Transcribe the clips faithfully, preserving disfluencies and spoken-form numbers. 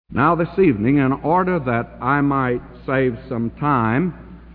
Now this evening, in order that I might save some time,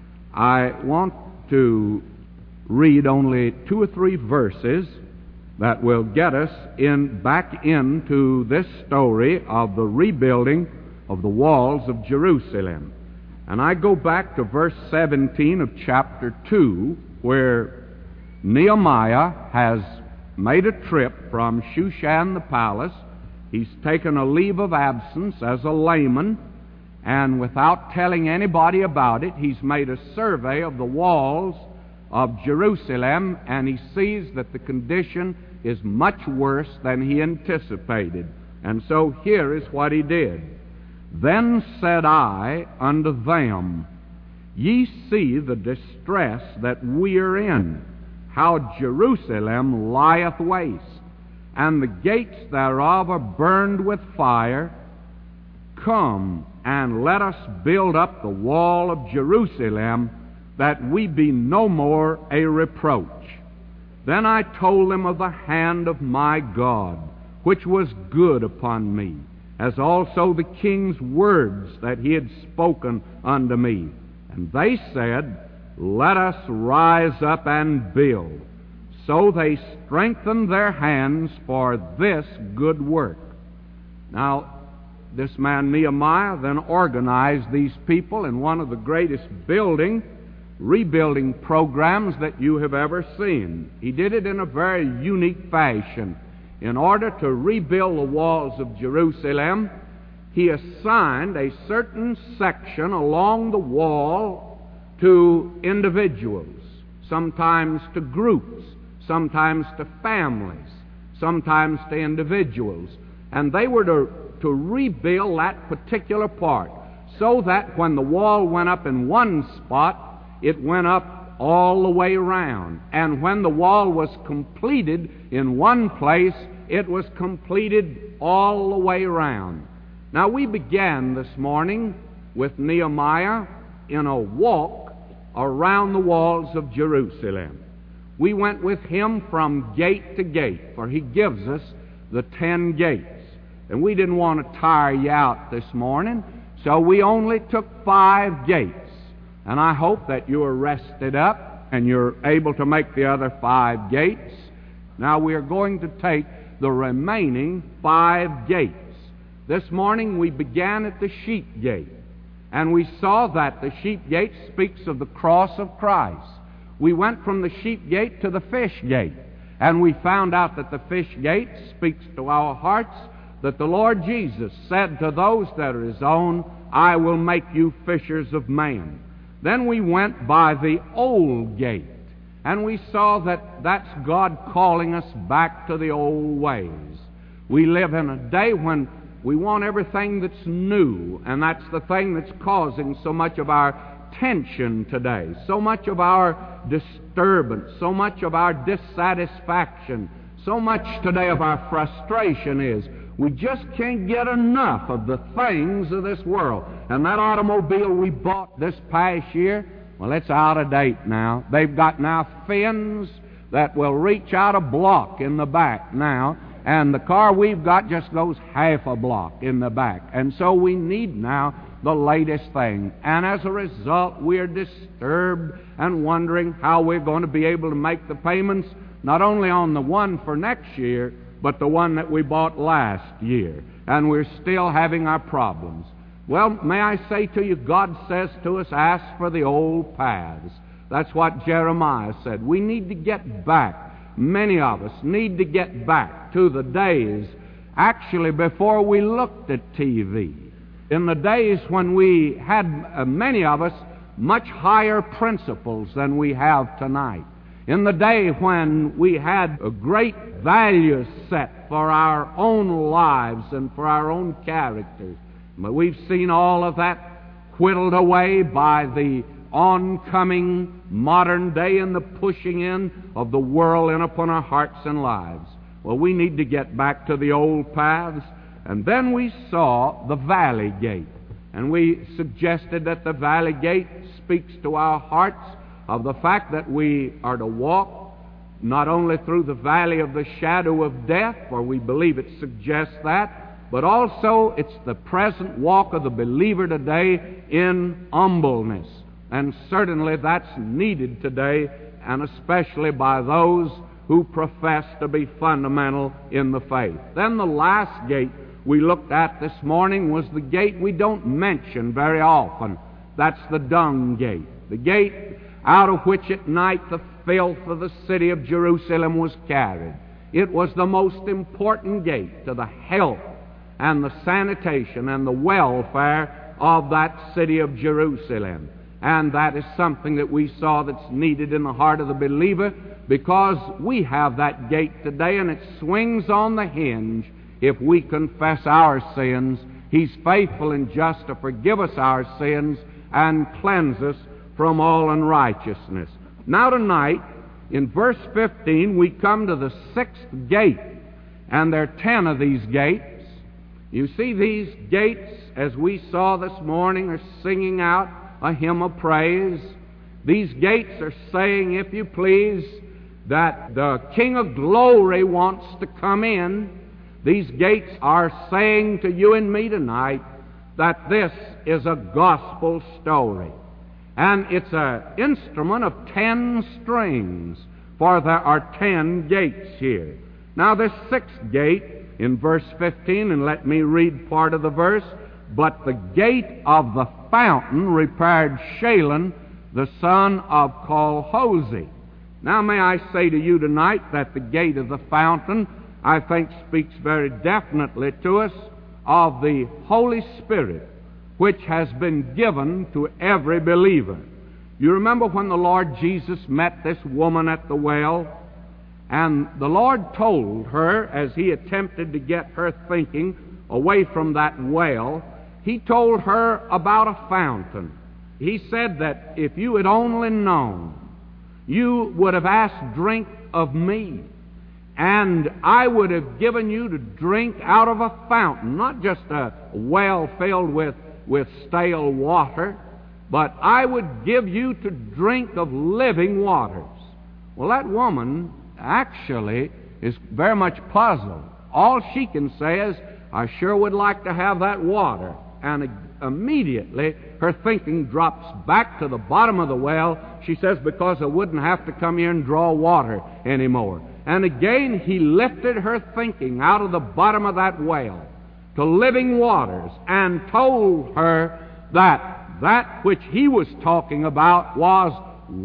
I want to read only two or three verses that will get us in back into this story of the rebuilding of the walls of Jerusalem. And I go back to verse seventeen of chapter two, where Nehemiah has made a trip from Shushan the palace. He's taken a leave of absence as a layman, and without telling anybody about it, he's made a survey of the walls of Jerusalem, and he sees that the condition is much worse than he anticipated. And so here is what he did. Then said I unto them, Ye see the distress that we are in, how Jerusalem lieth waste, and the gates thereof are burned with fire. Come, and let us build up the wall of Jerusalem, that we be no more a reproach. Then I told them of the hand of my God, which was good upon me, as also the king's words that he had spoken unto me. And they said, Let us rise up and build. So they strengthened their hands for this good work. Now, this man Nehemiah then organized these people in one of the greatest building, rebuilding programs that you have ever seen. He did it in a very unique fashion. In order to rebuild the walls of Jerusalem, he assigned a certain section along the wall to individuals, sometimes to groups, sometimes to families, sometimes to individuals. And they were to, to rebuild that particular part, so that when the wall went up in one spot, it went up all the way around. And when the wall was completed in one place, it was completed all the way around. Now, we began this morning with Nehemiah in a walk around the walls of Jerusalem. We went with him from gate to gate, for he gives us the ten gates. And we didn't want to tire you out this morning, so we only took five gates. And I hope that you are rested up and you're able to make the other five gates. Now we are going to take the remaining five gates. This morning we began at the sheep gate, and we saw that the sheep gate speaks of the cross of Christ. We went from the sheep gate to the fish gate, and we found out that the fish gate speaks to our hearts, that the Lord Jesus said to those that are His own, I will make you fishers of men. Then we went by the old gate, and we saw that that's God calling us back to the old ways. We live in a day when we want everything that's new, and that's the thing that's causing so much of our tension today, so much of our disturbance, so much of our dissatisfaction, so much today of our frustration is we just can't get enough of the things of this world. And that automobile we bought this past year, well, it's out of date now. They've got now fins that will reach out a block in the back now, and the car we've got just goes half a block in the back. And so we need now the latest thing. And as a result, we're disturbed and wondering how we're going to be able to make the payments, not only on the one for next year, but the one that we bought last year. And we're still having our problems. Well, may I say to you, God says to us, ask for the old paths. That's what Jeremiah said. We need to get back. Many of us need to get back to the days, actually, before we looked at T V. In the days when we had, uh, many of us, much higher principles than we have tonight. In the day when we had a great value set for our own lives and for our own characters. But we've seen all of that whittled away by the oncoming modern day and the pushing in of the world in upon our hearts and lives. Well, we need to get back to the old paths. And then we saw the valley gate. And we suggested that the valley gate speaks to our hearts of the fact that we are to walk not only through the valley of the shadow of death, for we believe it suggests that, but also it's the present walk of the believer today in humbleness. And certainly that's needed today, and especially by those who profess to be fundamental in the faith. Then the last gate we looked at this morning was the gate we don't mention very often. That's the dung gate. The gate out of which at night the filth of the city of Jerusalem was carried. It was the most important gate to the health and the sanitation and the welfare of that city of Jerusalem. And that is something that we saw that's needed in the heart of the believer, because we have that gate today, and it swings on the hinge. If we confess our sins, He's faithful and just to forgive us our sins and cleanse us from all unrighteousness. Now tonight, in verse fifteen, we come to the sixth gate, and there are ten of these gates. You see, these gates, as we saw this morning, are singing out a hymn of praise. These gates are saying, if you please, that the King of Glory wants to come in. These gates are saying to you and me tonight that this is a gospel story. And it's an instrument of ten strings, for there are ten gates here. Now this sixth gate in verse fifteen, and let me read part of the verse, but the gate of the fountain repaired Shalem, the son of Colhose. Now may I say to you tonight that the gate of the fountain, I think, speaks very definitely to us of the Holy Spirit, which has been given to every believer. You remember when the Lord Jesus met this woman at the well, and the Lord told her, as He attempted to get her thinking away from that well, He told her about a fountain. He said that if you had only known, you would have asked drink of me, and I would have given you to drink out of a fountain, not just a well filled with, with stale water, but I would give you to drink of living waters. Well, that woman actually is very much puzzled. All she can say is, I sure would like to have that water. And immediately her thinking drops back to the bottom of the well. She says, because I wouldn't have to come here and draw water anymore. And again He lifted her thinking out of the bottom of that well to living waters, and told her that that which He was talking about was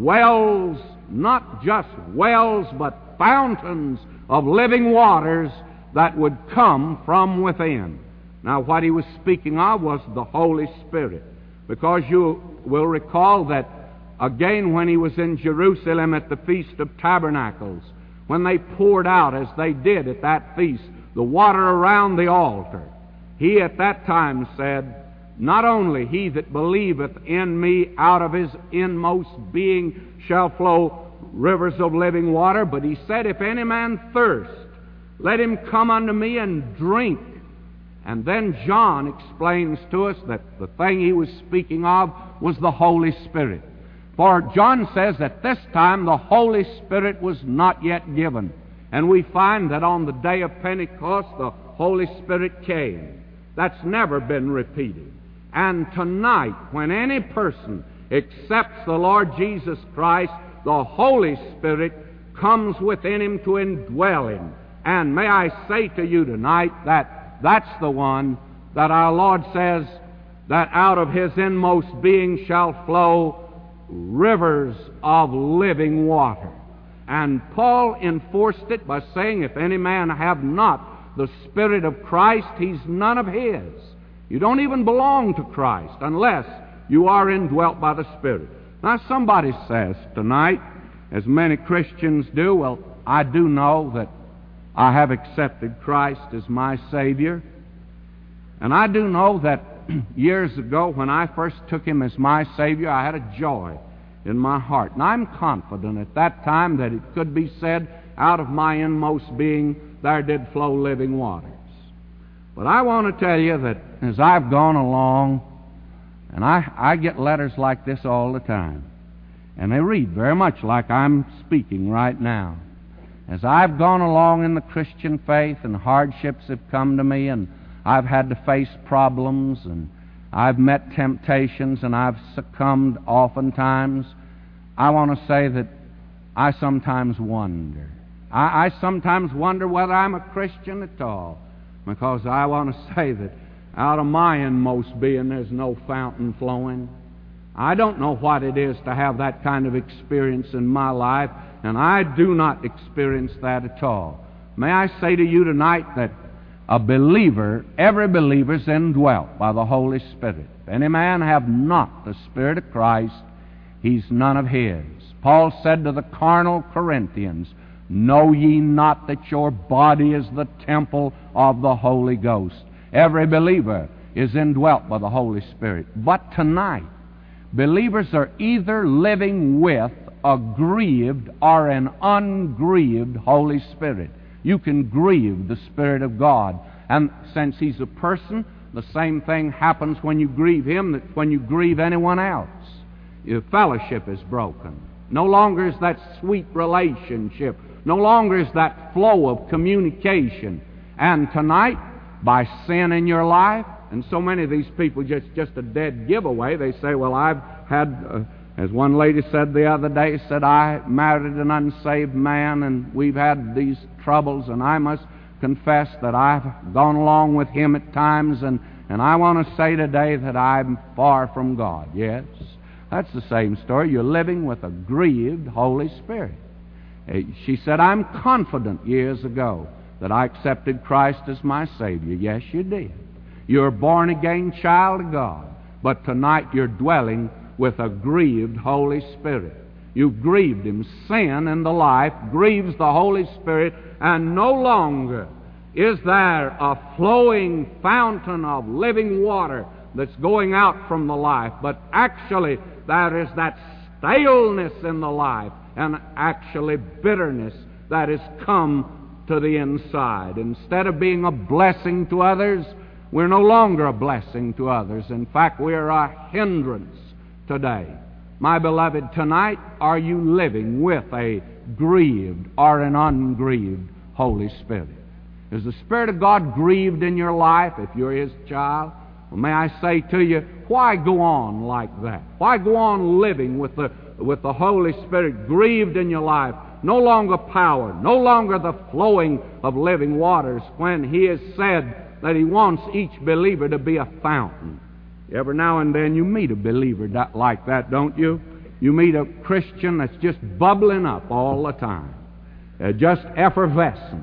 wells, not just wells, but fountains of living waters that would come from within. Now, what He was speaking of was the Holy Spirit, because you will recall that again when He was in Jerusalem at the Feast of Tabernacles, when they poured out, as they did at that feast, the water around the altar, He at that time said, not only he that believeth in me, out of his inmost being shall flow rivers of living water, but He said, if any man thirst, let him come unto me and drink. And then John explains to us that the thing he was speaking of was the Holy Spirit. For John says at this time the Holy Spirit was not yet given. And we find that on the day of Pentecost the Holy Spirit came. That's never been repeated. And tonight, when any person accepts the Lord Jesus Christ, the Holy Spirit comes within him to indwell him. And may I say to you tonight that that's the one that our Lord says that out of his inmost being shall flow rivers of living water. And Paul enforced it by saying, if any man have not the Spirit of Christ, he's none of his. You don't even belong to Christ unless you are indwelt by the Spirit. Now somebody says tonight, as many Christians do, well, I do know that I have accepted Christ as my Savior. And I do know that years ago when I first took Him as my Savior, I had a joy in my heart. And I'm confident at that time that it could be said, out of my inmost being there did flow living waters. But I want to tell you that as I've gone along, and I, I get letters like this all the time, and they read very much like I'm speaking right now. As I've gone along in the Christian faith and hardships have come to me, and I've had to face problems, and I've met temptations, and I've succumbed oftentimes. I want to say that I sometimes wonder. I, I sometimes wonder whether I'm a Christian at all, because I want to say that out of my inmost being there's no fountain flowing. I don't know what it is to have that kind of experience in my life, and I do not experience that at all. May I say to you tonight that a believer, every believer is indwelt by the Holy Spirit. If any man have not the Spirit of Christ, he's none of his. Paul said to the carnal Corinthians, "Know ye not that your body is the temple of the Holy Ghost?" Every believer is indwelt by the Holy Spirit. But tonight, believers are either living with a grieved or an ungrieved Holy Spirit. You can grieve the Spirit of God. And since He's a person, the same thing happens when you grieve Him that when you grieve anyone else. Your fellowship is broken. No longer is that sweet relationship. No longer is that flow of communication. And tonight, by sin in your life, and so many of these people just, just a dead giveaway. They say, well, I've had, uh, as one lady said the other day, said, I married an unsaved man, and we've had these troubles, and I must confess that I've gone along with him at times, and, and I want to say today that I'm far from God. Yes, that's the same story. You're living with a grieved Holy Spirit. Uh, she said, I'm confident years ago that I accepted Christ as my Savior. Yes, you did. You're a born-again child of God. But tonight you're dwelling with a grieved Holy Spirit. You've grieved Him. Sin in the life grieves the Holy Spirit, and no longer is there a flowing fountain of living water that's going out from the life, but actually there is that staleness in the life, and actually bitterness that has come to the inside. Instead of being a blessing to others, we're no longer a blessing to others. In fact, we're a hindrance today. My beloved, tonight, are you living with a grieved or an ungrieved Holy Spirit? Is the Spirit of God grieved in your life if you're His child? Well, may I say to you, why go on like that? Why go on living with the, with the Holy Spirit grieved in your life? No longer power, no longer the flowing of living waters, when He has said that He wants each believer to be a fountain. Every now and then you meet a believer that, like that, don't you? You meet a Christian that's just bubbling up all the time, uh, just effervescent,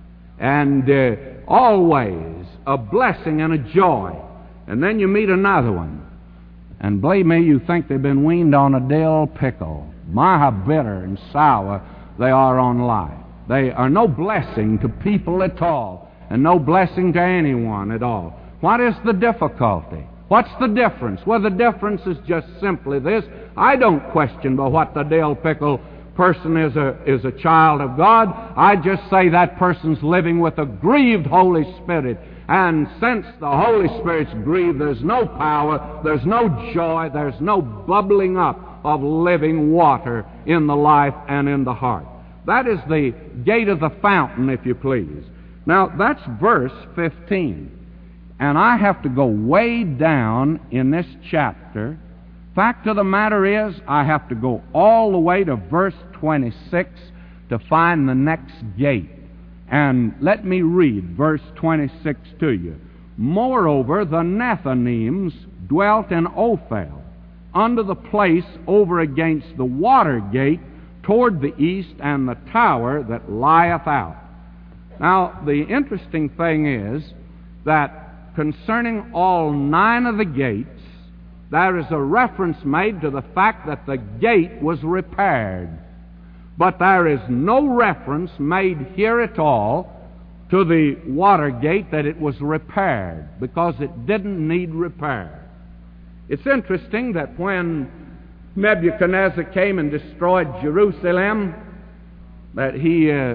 and uh, always a blessing and a joy. And then you meet another one, and believe me, you think they've been weaned on a dill pickle. My, how bitter and sour they are on life. They are no blessing to people at all, and no blessing to anyone at all. What is the difficulty? What's the difference? Well, the difference is just simply this. I don't question but what the dill pickle person is a, is a child of God. I just say that person's living with a grieved Holy Spirit. And since the Holy Spirit's grieved, there's no power, there's no joy, there's no bubbling up of living water in the life and in the heart. That is the gate of the fountain, if you please. Now, that's verse fifteen. And I have to go way down in this chapter. Fact of the matter is, I have to go all the way to verse twenty-six to find the next gate. And let me read verse twenty-six to you. Moreover, the Nethinims dwelt in Ophel, under the place over against the water gate toward the east, and the tower that lieth out. Now, the interesting thing is that concerning all nine of the gates, there is a reference made to the fact that the gate was repaired. But there is no reference made here at all to the water gate that it was repaired, because it didn't need repair. It's interesting that when Nebuchadnezzar came and destroyed Jerusalem, that he uh,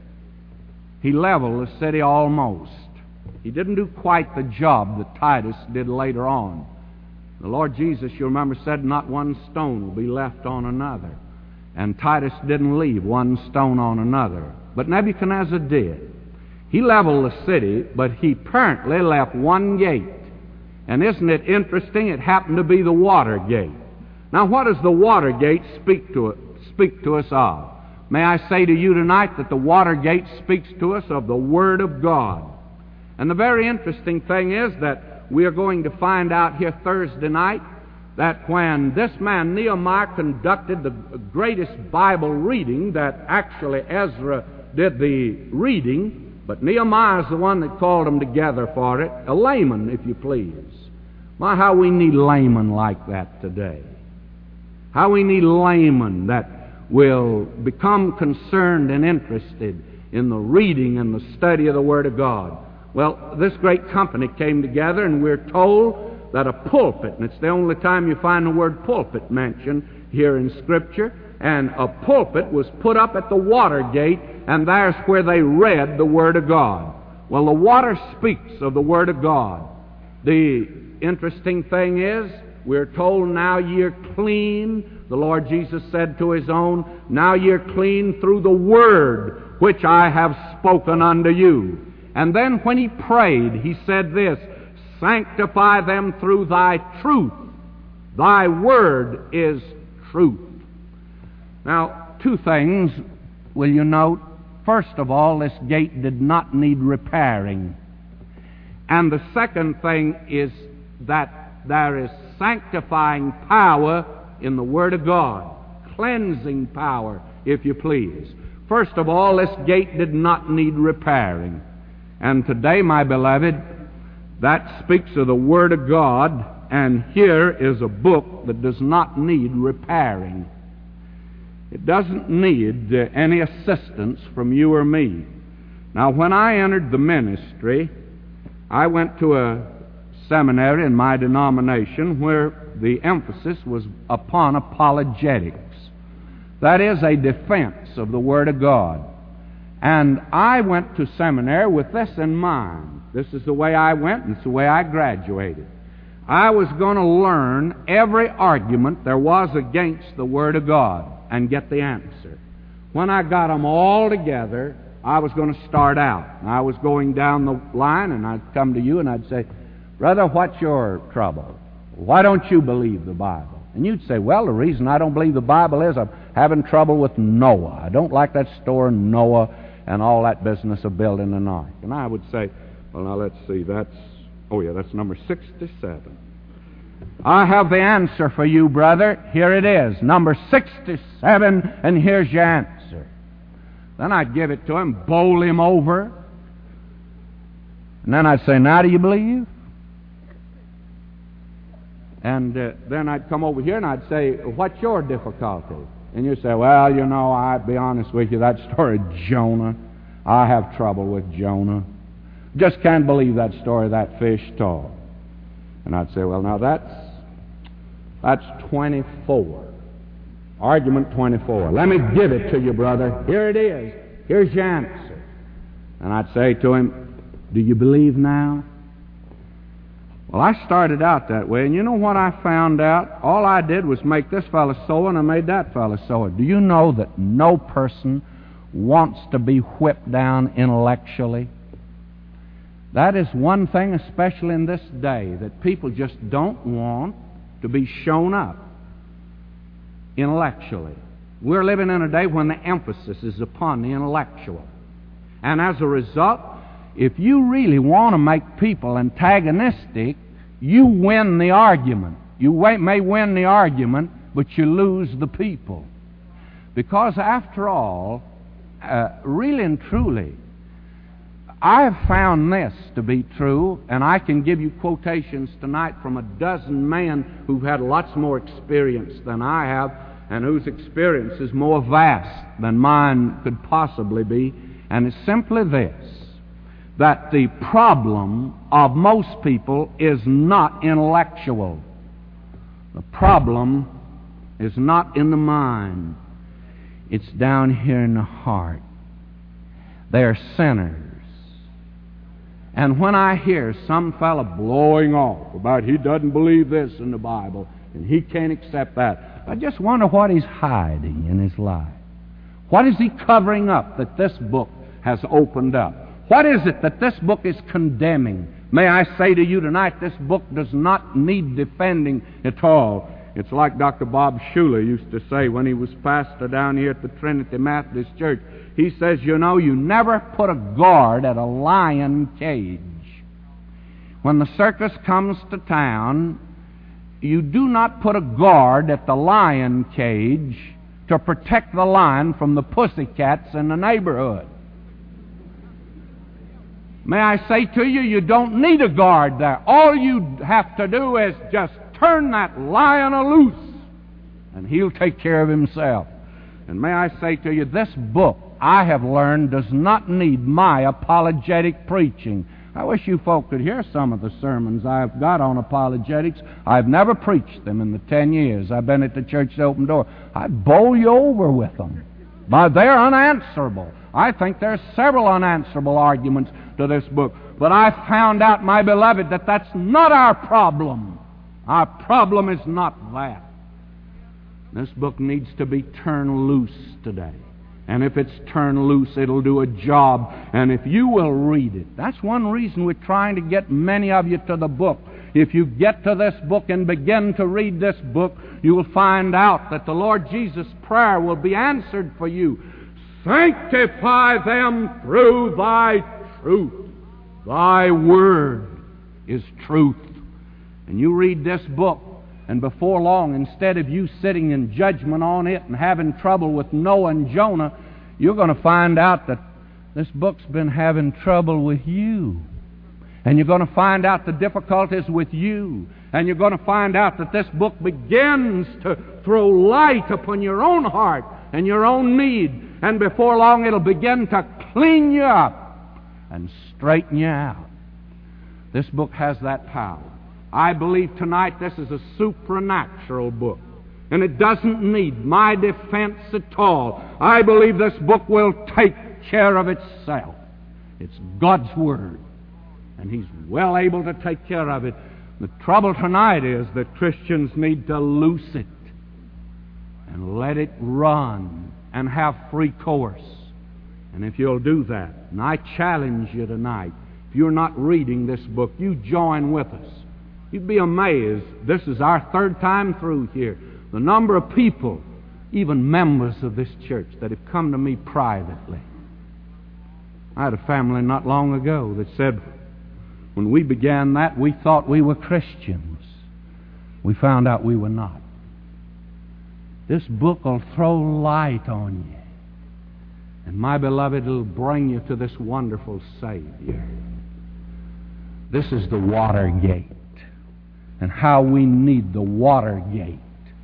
he leveled the city almost. He didn't do quite the job that Titus did later on. The Lord Jesus, you remember, said, not one stone will be left on another. And Titus didn't leave one stone on another. But Nebuchadnezzar did. He leveled the city, but he apparently left one gate. And isn't it interesting? It happened to be the water gate. Now, what does the water gate speak to, speak to us of? May I say to you tonight that the water gate speaks to us of the Word of God. And the very interesting thing is that we are going to find out here Thursday night that when this man Nehemiah conducted the greatest Bible reading, that actually Ezra did the reading, but Nehemiah is the one that called them together for it, a layman, if you please. My, how we need laymen like that today. How we need laymen that will become concerned and interested in the reading and the study of the Word of God. Well, this great company came together, and we're told that a pulpit, and it's the only time you find the word pulpit mentioned here in Scripture, and a pulpit was put up at the water gate, and there's where they read the Word of God. Well, the water speaks of the Word of God. The interesting thing is, we're told, now you're clean. The Lord Jesus said to His own, now you're clean through the Word which I have spoken unto you. And then when He prayed, He said this, sanctify them through Thy truth. Thy Word is truth. Now, two things will you note. First of all, this gate did not need repairing. And the second thing is that there is sanctifying power in the Word of God. Cleansing power, if you please. First of all, this gate did not need repairing. And today, my beloved, that speaks of the Word of God, and here is a book that does not need repairing. It doesn't need uh, any assistance from you or me. Now, when I entered the ministry, I went to a seminary in my denomination where the emphasis was upon apologetics. That is a defense of the Word of God. And I went to seminary with this in mind. This is the way I went, and it's the way I graduated. I was going to learn every argument there was against the Word of God and get the answer. When I got them all together, I was going to start out. And I was going down the line, and I'd come to you and I'd say, brother, what's your trouble? Why don't you believe the Bible? And you'd say, well, the reason I don't believe the Bible is I'm having trouble with Noah. I don't like that story, Noah, and all that business of building an ark. And I would say, well, now let's see, that's, oh yeah, that's number sixty-seven. I have the answer for you, brother. Here it is, number sixty-seven, and here's your answer. Then I'd give it to him, bowl him over, and then I'd say, now do you believe? And uh, then I'd come over here and I'd say, what's your difficulty? And you'd say, well, you know, I'd be honest with you, that story of Jonah, I have trouble with Jonah. Just can't believe that story of that fish told. And I'd say, well, now that's that's twenty-four. Argument twenty-four. Let me give it to you, brother. Here it is. Here's your answer. And I'd say to him, do you believe now? Well, I started out that way, and you know what I found out? All I did was make this fellow sow, and I made that fellow sow. Do you know that no person wants to be whipped down intellectually? That is one thing, especially in this day, that people just don't want to be shown up intellectually. We're living in a day when the emphasis is upon the intellectual. And as a result, if you really want to make people antagonistic, you win the argument. You may win the argument, but you lose the people. Because after all, uh, really and truly, I have found this to be true, and I can give you quotations tonight from a dozen men who've had lots more experience than I have, and whose experience is more vast than mine could possibly be. And it's simply this, that the problem of most people is not intellectual. The problem is not in the mind. It's down here in the heart. They are sinners. And when I hear some fellow blowing off about he doesn't believe this in the Bible and he can't accept that, I just wonder what he's hiding in his life. What is he covering up that this book has opened up? What is it that this book is condemning? May I say to you tonight, this book does not need defending at all. It's like Doctor Bob Schuller used to say when he was pastor down here at the Trinity Methodist Church. He says, you know, you never put a guard at a lion cage. When the circus comes to town, you do not put a guard at the lion cage to protect the lion from the pussycats in the neighborhood. May I say to you, you don't need a guard there. All you have to do is just turn that lion loose, and he'll take care of himself. And may I say to you, this book, I have learned, does not need my apologetic preaching. I wish you folk could hear some of the sermons I've got on apologetics. I've never preached them in the ten years I've been at the Church Open Door. I'd bowl you over with them. But they're unanswerable. I think there's several unanswerable arguments to this book. But I found out, my beloved, that that's not our problem. Our problem is not that. This book needs to be turned loose today. And if it's turned loose, it'll do a job. And if you will read it, that's one reason we're trying to get many of you to the book. If you get to this book and begin to read this book, you will find out that the Lord Jesus' prayer will be answered for you. Sanctify them through thy truth. Thy word is truth. And you read this book, and before long, instead of you sitting in judgment on it and having trouble with Noah and Jonah, you're going to find out that this book's been having trouble with you. And you're going to find out the difficulties with you. And you're going to find out that this book begins to throw light upon your own heart and your own need. And before long, it'll begin to clean you up and straighten you out. This book has that power. I believe tonight this is a supernatural book. And it doesn't need my defense at all. I believe this book will take care of itself. It's God's Word. And He's well able to take care of it. The trouble tonight is that Christians need to loose it and let it run and have free course. And if you'll do that, and I challenge you tonight, if you're not reading this book, you join with us. You'd be amazed. This is our third time through here. The number of people, even members of this church, that have come to me privately. I had a family not long ago that said, when we began that, we thought we were Christians. We found out we were not. This book will throw light on you. And my beloved, it'll bring you to this wonderful Savior. This is the water gate. And how we need the water gate.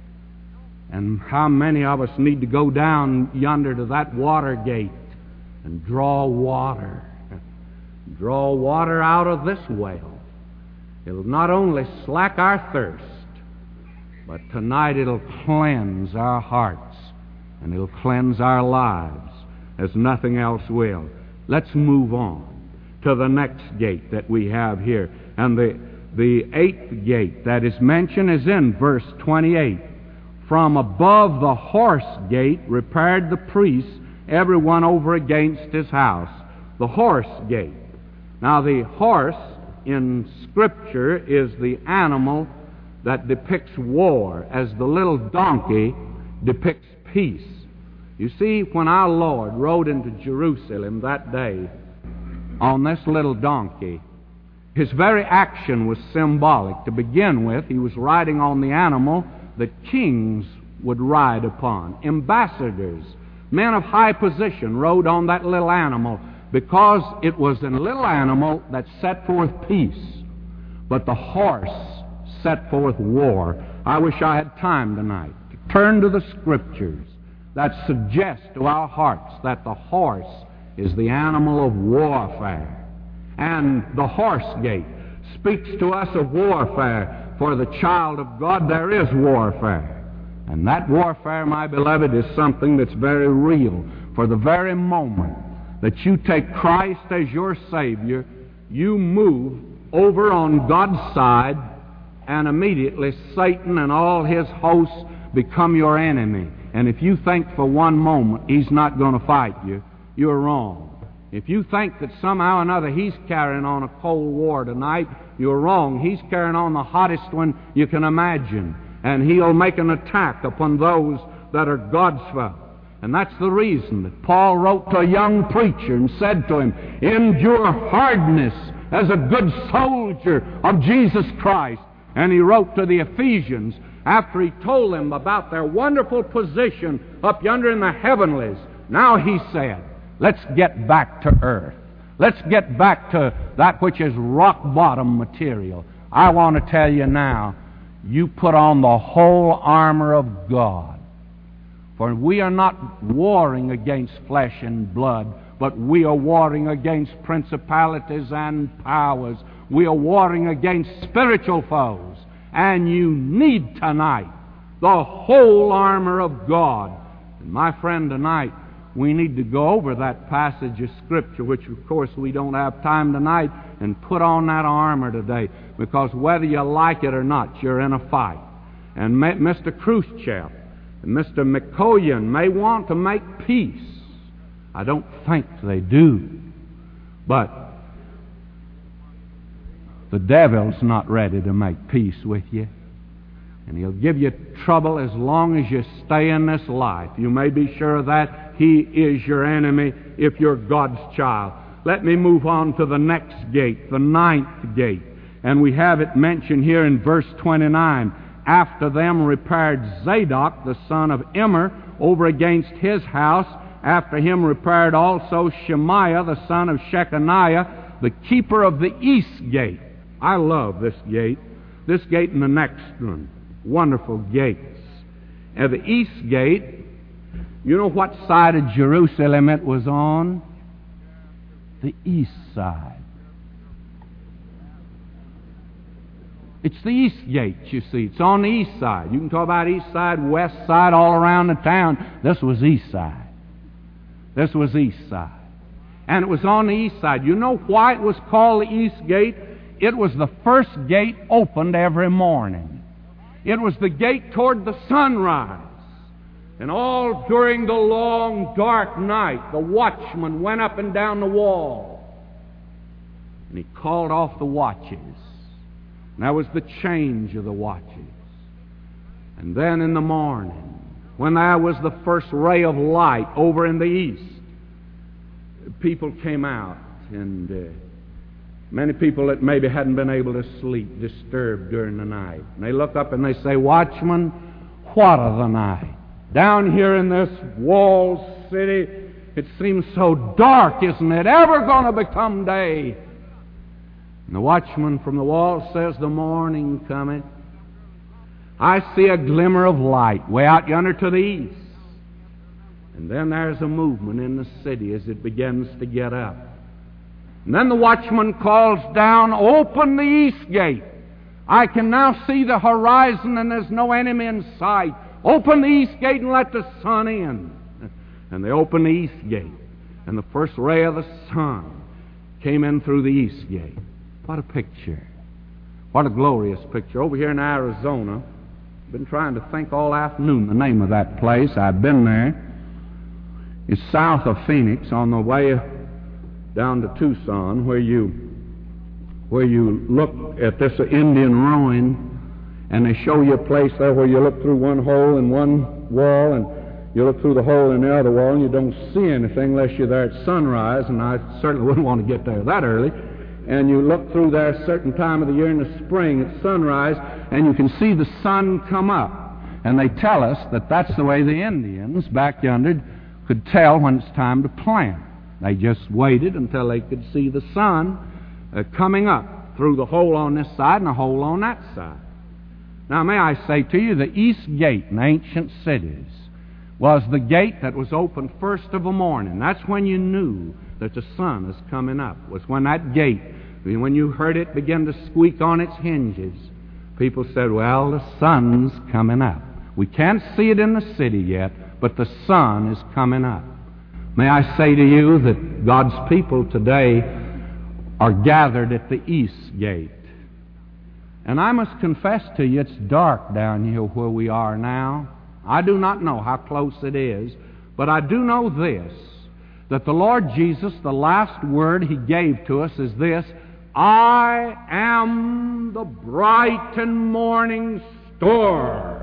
And how many of us need to go down yonder to that water gate and draw water. Draw water out of this well. It'll not only slack our thirst, but tonight it'll cleanse our hearts and it'll cleanse our lives as nothing else will. Let's move on to the next gate that we have here. And the The eighth gate that is mentioned is in verse twenty-eight. From above the horse gate repaired the priests, everyone over against his house. The horse gate. Now the horse in Scripture is the animal that depicts war, as the little donkey depicts peace. You see, when our Lord rode into Jerusalem that day on this little donkey, his very action was symbolic. To begin with, he was riding on the animal that kings would ride upon. Ambassadors, men of high position, rode on that little animal because it was a little animal that set forth peace. But the horse set forth war. I wish I had time tonight to turn to the Scriptures that suggest to our hearts that the horse is the animal of warfare. And the horse gate speaks to us of warfare. For the child of God there is warfare. And that warfare, my beloved, is something that's very real. For the very moment that you take Christ as your Savior, you move over on God's side, and immediately Satan and all his hosts become your enemy. And if you think for one moment he's not going to fight you, you're wrong. If you think that somehow or another he's carrying on a Cold War tonight, you're wrong. He's carrying on the hottest one you can imagine. And he'll make an attack upon those that are God's folk. And that's the reason that Paul wrote to a young preacher and said to him, endure hardness as a good soldier of Jesus Christ. And he wrote to the Ephesians after he told them about their wonderful position up yonder in the heavenlies. Now he said, let's get back to earth. Let's get back to that which is rock-bottom material. I want to tell you now, you put on the whole armor of God. For we are not warring against flesh and blood, but we are warring against principalities and powers. We are warring against spiritual foes. And you need tonight the whole armor of God. And my friend, tonight, we need to go over that passage of Scripture, which of course we don't have time tonight, and put on that armor today. Because whether you like it or not, you're in a fight. And Mister Khrushchev and Mister Mikoyan may want to make peace. I don't think they do. But the devil's not ready to make peace with you. And he'll give you trouble as long as you stay in this life. You may be sure of that. He is your enemy if you're God's child. Let me move on to the next gate, the ninth gate. And we have it mentioned here in verse twenty-nine. After them repaired Zadok, the son of Immer, over against his house. After him repaired also Shemaiah, the son of Shechaniah, the keeper of the east gate. I love this gate. This gate and the next one. Wonderful gates. At the east gate, you know what side of Jerusalem it was on? The east side. It's the east gate, you see. It's on the east side. You can talk about east side, west side, all around the town. This was east side. This was east side. And it was on the east side. You know why it was called the east gate? It was the first gate opened every morning. It was the gate toward the sunrise. And all during the long, dark night, the watchman went up and down the wall. And he called off the watches. And that was the change of the watches. And then in the morning, when there was the first ray of light over in the east, people came out, and uh, many people that maybe hadn't been able to sleep, disturbed during the night. And they look up and they say, watchman, what of the night? Down here in this walled city, it seems so dark, isn't it? Ever going to become day? And the watchman from the wall says, the morning cometh. I see a glimmer of light way out yonder to the east. And then there's a movement in the city as it begins to get up. And then the watchman calls down, open the east gate. I can now see the horizon and there's no enemy in sight. Open the east gate and let the sun in. And they opened the east gate. And the first ray of the sun came in through the east gate. What a picture. What a glorious picture. Over here in Arizona, I've been trying to think all afternoon the name of that place. I've been there. It's south of Phoenix on the way down to Tucson, where you where you look at this Indian ruin, and they show you a place there where you look through one hole in one wall, and you look through the hole in the other wall, and you don't see anything unless you're there at sunrise, and I certainly wouldn't want to get there that early. And you look through there a certain time of the year in the spring at sunrise, and you can see the sun come up. And they tell us that that's the way the Indians back yonder could tell when it's time to plant. They just waited until they could see the sun uh, coming up through the hole on this side and the hole on that side. Now, may I say to you, the east gate in ancient cities was the gate that was opened first of a morning. That's when you knew that the sun is coming up. It was when that gate, when you heard it begin to squeak on its hinges, people said, well, the sun's coming up. We can't see it in the city yet, but the sun is coming up. May I say to you that God's people today are gathered at the east gate. And I must confess to you, it's dark down here where we are now. I do not know how close it is, but I do know this, that the Lord Jesus, the last word He gave to us is this: I am the bright and morning star.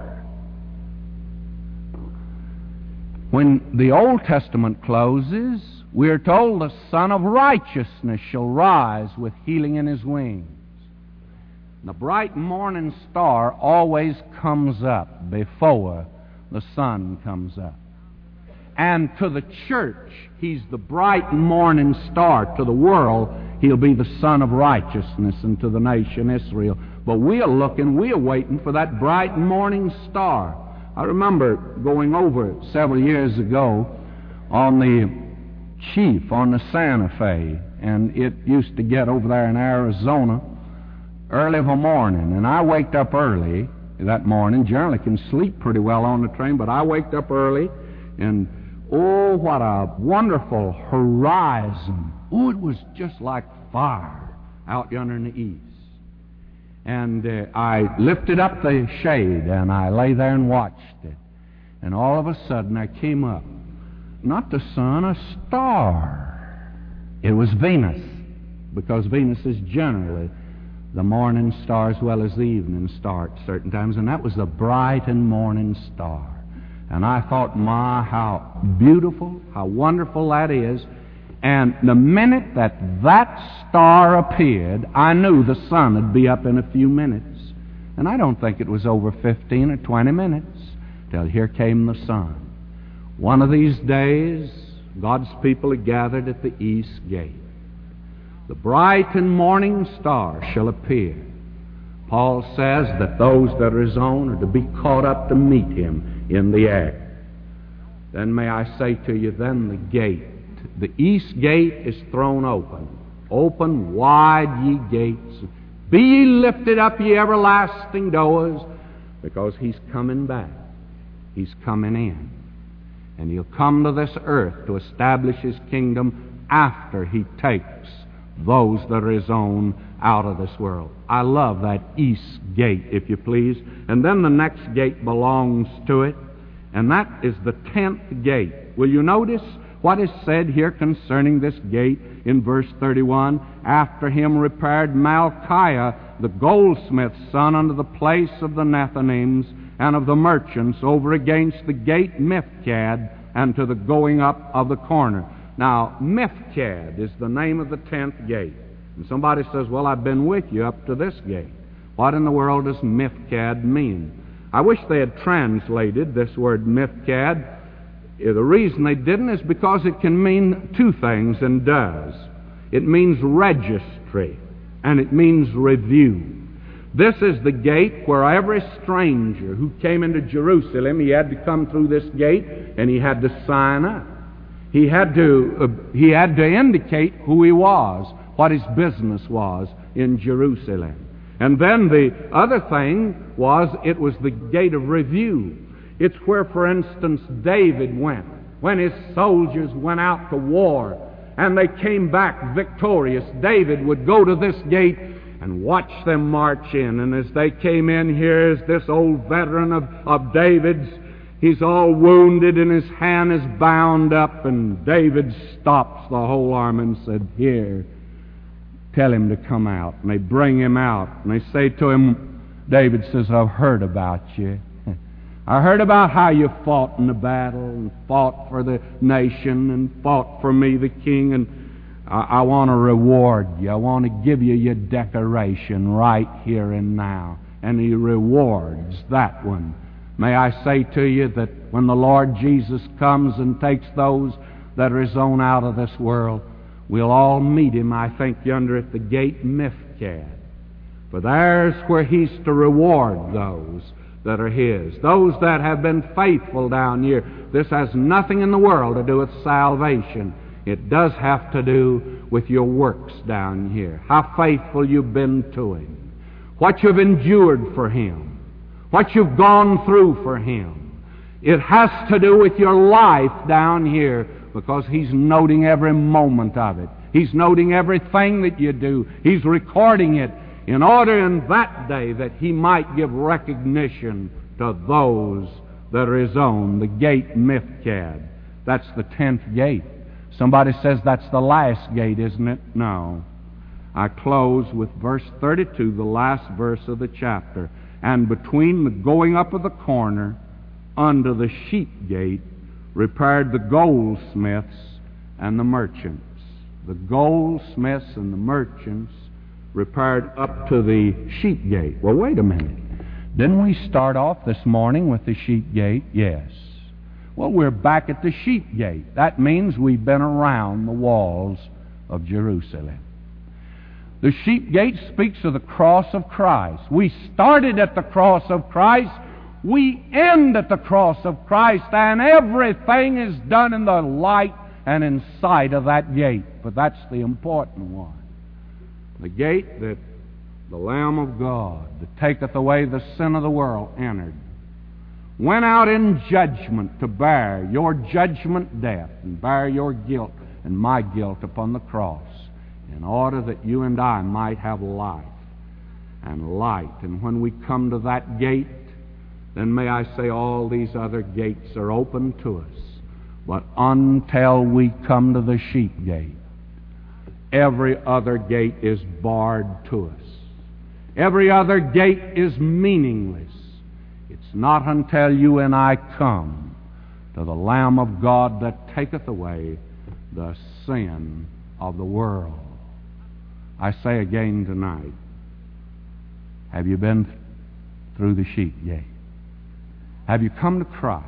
When the Old Testament closes, we are told the Son of Righteousness shall rise with healing in His wings. The bright morning star always comes up before the sun comes up. And to the church, He's the bright morning star. To the world, He'll be the Son of Righteousness, and to the nation Israel. But we are looking, we are waiting for that bright morning star. I remember going over several years ago on the Chief, on the Santa Fe, and it used to get over there in Arizona early of a morning, and I waked up early that morning. Generally can sleep pretty well on the train, but I waked up early, and oh, what a wonderful horizon. Oh, it was just like fire out yonder in the east. And uh, I lifted up the shade, and I lay there and watched it. And all of a sudden, I came up. Not the sun, a star. It was Venus, because Venus is generally the morning star as well as the evening star at certain times, and that was the bright and morning star. And I thought, my, how beautiful, how wonderful that is. And the minute that that star appeared, I knew the sun would be up in a few minutes. And I don't think it was over fifteen or twenty minutes till here came the sun. One of these days, God's people are gathered at the east gate. The bright and morning star shall appear. Paul says that those that are His own are to be caught up to meet Him in the air. Then may I say to you, then the gate, the east gate is thrown open. Open wide, ye gates. Be ye lifted up, ye everlasting doors, because He's coming back. He's coming in. And He'll come to this earth to establish His kingdom after He takes those that are His own out of this world. I love that east gate, if you please. And then the next gate belongs to it, and that is the tenth gate. Will you notice what is said here concerning this gate in verse thirty-one? After him repaired Malchiah, the goldsmith's son, unto the place of the Nethinims and of the merchants over against the gate Mifkad, and to the going up of the corner. Now, Mifkad is the name of the tenth gate. And somebody says, well, I've been with you up to this gate. What in the world does Mifkad mean? I wish they had translated this word Mifkad. The reason they didn't is because it can mean two things, and does. It means registry, and it means review. This is the gate where every stranger who came into Jerusalem, he had to come through this gate, and he had to sign up. He had to, uh, he had to indicate who he was, what his business was in Jerusalem. And then the other thing was, it was the gate of review. It's where, for instance, David went when his soldiers went out to war and they came back victorious. David would go to this gate and watch them march in. And as they came in, here's this old veteran of, of David's. He's all wounded and his hand is bound up, and David stops the whole army and said, here, tell him to come out. And they bring him out, and they say to him, David says, I've heard about you. I heard about how you fought in the battle, and fought for the nation, and fought for me, the king, and I, I want to reward you. I want to give you your decoration right here and now. And he rewards that one. May I say to you that when the Lord Jesus comes and takes those that are His own out of this world, we'll all meet Him, I think, yonder at the gate Mifkad. For there's where He's to reward those that are His, those that have been faithful down here. This has nothing in the world to do with salvation. It does have to do with your works down here, how faithful you've been to Him, what you've endured for Him, what you've gone through for Him. It has to do with your life down here, because He's noting every moment of it. He's noting everything that you do. He's recording it in order in that day that He might give recognition to those that are His own. The gate Mifkad. That's the tenth gate. Somebody says that's the last gate, isn't it? No. I close with verse thirty-two, the last verse of the chapter. And between the going up of the corner unto the sheep gate repaired the goldsmiths and the merchants. The goldsmiths and the merchants repaired up to the sheep gate. Well, wait a minute. Didn't we start off this morning with the sheep gate? Yes. Well, we're back at the sheep gate. That means we've been around the walls of Jerusalem. The sheep gate speaks of the cross of Christ. We started at the cross of Christ. We end at the cross of Christ, and everything is done in the light and in sight of that gate. But that's the important one. The gate that the Lamb of God, that taketh away the sin of the world, entered, went out in judgment to bear your judgment death and bear your guilt and my guilt upon the cross, in order that you and I might have life and light. And when we come to that gate, then may I say all these other gates are open to us. But until we come to the sheep gate, every other gate is barred to us. Every other gate is meaningless. It's not until you and I come to the Lamb of God that taketh away the sin of the world. I say again tonight, have you been through the sheep gate? Have you come to Christ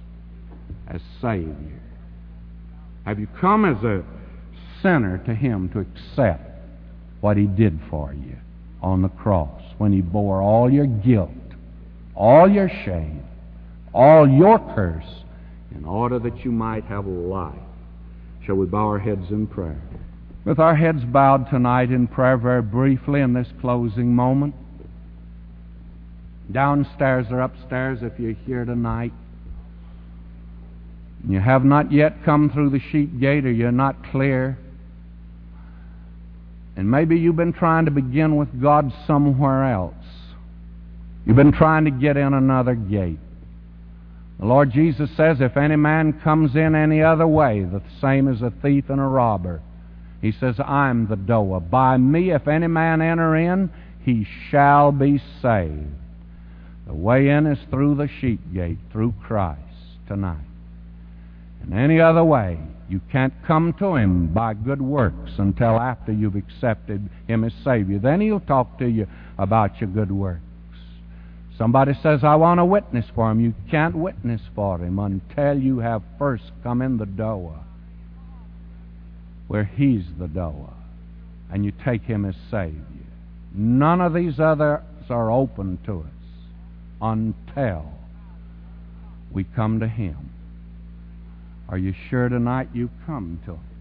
as Savior? Have you come as a sinner to Him to accept what He did for you on the cross when He bore all your guilt, all your shame, all your curse, in order that you might have life? Shall we bow our heads in prayer? With our heads bowed tonight in prayer, very briefly in this closing moment, downstairs or upstairs, if you're here tonight, and you have not yet come through the sheep gate, or you're not clear, and maybe you've been trying to begin with God somewhere else. You've been trying to get in another gate. The Lord Jesus says, if any man comes in any other way, the same as a thief and a robber. He says, I'm the door. By me, if any man enter in, he shall be saved. The way in is through the sheep gate, through Christ tonight. And any other way, you can't come to Him by good works until after you've accepted Him as Savior. Then He'll talk to you about your good works. Somebody says, I want to witness for Him. You can't witness for Him until you have first come in the door, where He's the door, and you take Him as Savior. None of these others are open to us until we come to Him. Are you sure tonight you come to Him?